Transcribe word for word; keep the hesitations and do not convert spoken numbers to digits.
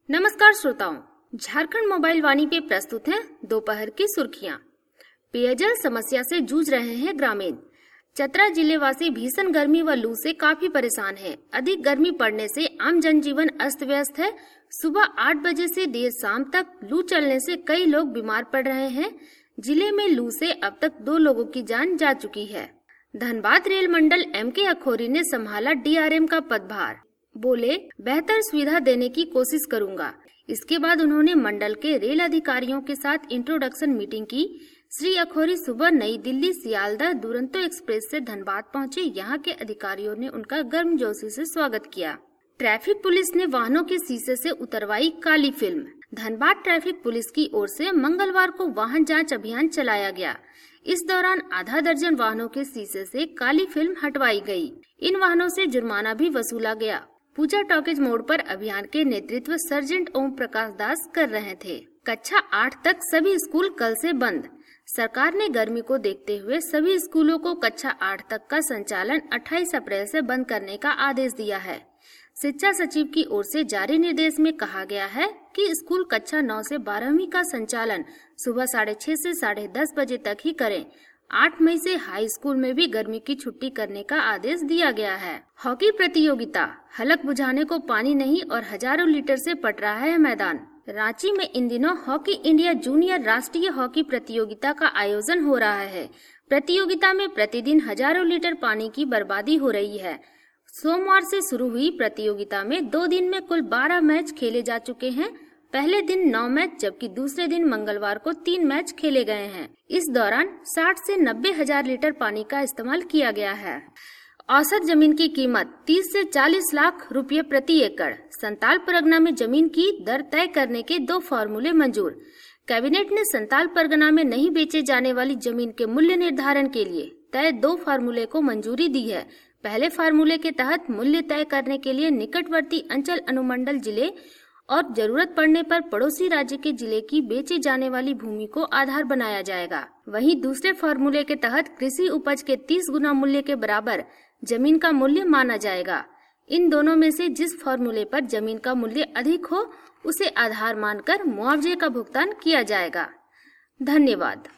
नमस्कार श्रोताओं, झारखंड मोबाइल वाणी पे प्रस्तुत हैं दोपहर की सुर्खियां। पेयजल समस्या से जूझ रहे हैं ग्रामीण। चतरा जिले वासी भीषण गर्मी व लू से काफी परेशान हैं। अधिक गर्मी पड़ने से आम जनजीवन अस्त व्यस्त है। सुबह आठ बजे से देर शाम तक लू चलने से कई लोग बीमार पड़ रहे हैं। जिले में लू से अब तक दो लोगों की जान जा चुकी है। धनबाद रेल मंडल एम के अखौरी ने संभाला डी आर एम का पदभार। बोले, बेहतर सुविधा देने की कोशिश करूंगा। इसके बाद उन्होंने मंडल के रेल अधिकारियों के साथ इंट्रोडक्शन मीटिंग की। श्री अखौरी सुबह नई दिल्ली सियालदह दुरंतो एक्सप्रेस से धनबाद पहुंचे। यहां के अधिकारियों ने उनका गर्मजोशी से स्वागत किया। ट्रैफिक पुलिस ने वाहनों के शीशे से उतरवाई काली फिल्म। धनबाद ट्रैफिक पुलिस की ओर से मंगलवार को वाहन जांच अभियान चलाया गया। इस दौरान आधा दर्जन वाहनों के शीशे से काली फिल्म हटवाई गई। इन वाहनों से जुर्माना भी वसूला गया। पूजा टॉकीज मोड़ पर अभियान के नेतृत्व सर्जेंट ओम प्रकाश दास कर रहे थे। कक्षा आठ तक सभी स्कूल कल से बंद। सरकार ने गर्मी को देखते हुए सभी स्कूलों को कक्षा आठ तक का संचालन अट्ठाईस अप्रैल से बंद करने का आदेश दिया है। शिक्षा सचिव की ओर से जारी निर्देश में कहा गया है कि स्कूल कक्षा नौ से बारहवीं का संचालन सुबह साढ़े छह से साढ़े दस बजे तक ही करें। आठ मई से हाई स्कूल में भी गर्मी की छुट्टी करने का आदेश दिया गया है। हॉकी प्रतियोगिता, हलक बुझाने को पानी नहीं और हजारों लीटर से पट रहा है मैदान। रांची में इन दिनों हॉकी इंडिया जूनियर राष्ट्रीय हॉकी प्रतियोगिता का आयोजन हो रहा है। प्रतियोगिता में प्रतिदिन हजारों लीटर पानी की बर्बादी हो रही है। सोमवार से शुरू हुई प्रतियोगिता में दो दिन में कुल बारह मैच खेले जा चुके हैं। पहले दिन नौ मैच जबकि दूसरे दिन मंगलवार को तीन मैच खेले गए हैं। इस दौरान साठ से नब्बे हजार लीटर पानी का इस्तेमाल किया गया है। औसत जमीन की कीमत तीस से चालीस लाख रुपए प्रति एकड़। संताल परगना में जमीन की दर तय करने के दो फॉर्मूले मंजूर। कैबिनेट ने संताल परगना में नहीं बेचे जाने वाली जमीन के मूल्य निर्धारण के लिए तय दो फार्मूले को मंजूरी दी है। पहले फार्मूले के तहत मूल्य तय करने के लिए निकटवर्ती अंचल अनुमंडल जिले और जरूरत पड़ने पर पड़ोसी राज्य के जिले की बेची जाने वाली भूमि को आधार बनाया जाएगा। वहीं दूसरे फार्मूले के तहत कृषि उपज के तीस गुना मूल्य के बराबर जमीन का मूल्य माना जाएगा। इन दोनों में से जिस फार्मूले पर जमीन का मूल्य अधिक हो उसे आधार मानकर मुआवजे का भुगतान किया जाएगा। धन्यवाद।